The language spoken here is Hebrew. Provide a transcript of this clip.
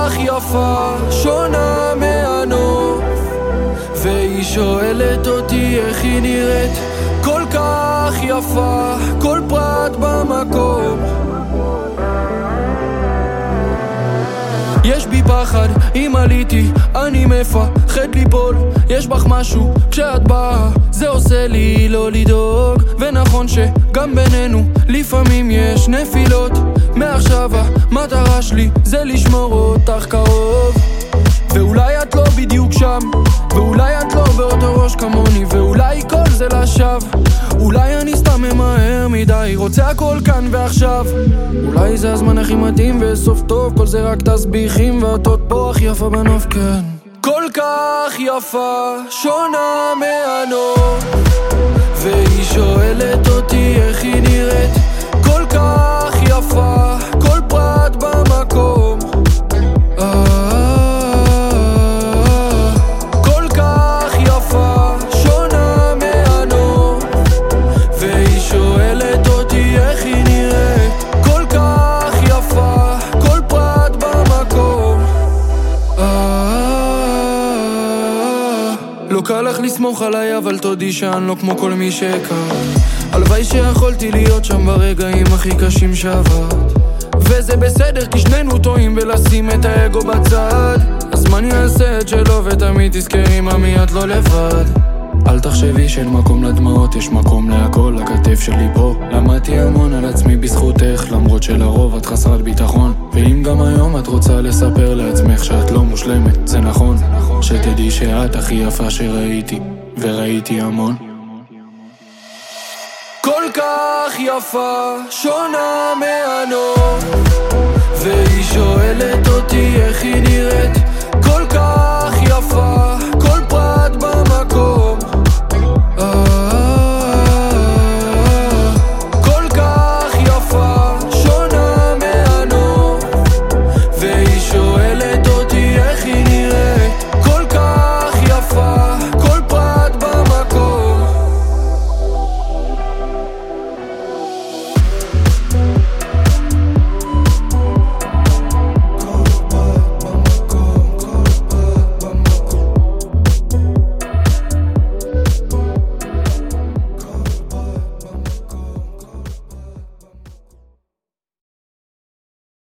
כך יפה, שונה מהנוף, והיא שואלת אותי איך היא נראית. כל כך יפה, כל פרט במקום. יש בי פחד, אם עליתי, אני מפחד ליפול. יש בך משהו, כשאת באה, זה עושה לי לא לדאוג. ונכון שגם בינינו, לפעמים יש נפילות. מעכשיו המטרה שלי, זה לשמור אותך קרוב. ואולי את לא בדיוק שם, ואולי את לא באותו ראש כמוני, ואולי כל זה לשווא. אולי אני סתם ממהר מדי, רוצה הכל כאן ועכשיו. אולי זה הזמן הכי מתאים וסוף טוב, כל זה רק תסביכים ואותות פה הכי יפה בנוף, כן. כל כך יפה, שונה מהנוף, והיא שואלת אותי איך היא נראית. כל כך יפה, כל פרט במקום. כל כך יפה, שונה מהנוף, והיא שואלת אותי איך היא נראית. כל כך יפה, כל פרט במקום. לא קל לך לסמוך עליי, אבל תודי שאני לא כמו כל מי שהכר. הלוואי שיכולתי להיות שם ברגעים הכי קשים שעברת, וזה בסדר כי שנינו טועים בלשים את האגו בצד. הזמן יעשה את שלו ותמיד תזכרי ממי את לא לבד. אל תחשבי שאין מקום לדמעות, יש מקום להכל, הכתף שלי פה. למדתי המון על עצמי בזכותך, למרות שלרוב את חסרת ביטחון. ואם גם היום את רוצה לספר לעצמך שאת לא מושלמת, זה נכון, שתדעי שאת הכי יפה שראיתי, וראיתי המון. כל כך יפה, שונה מהנוף,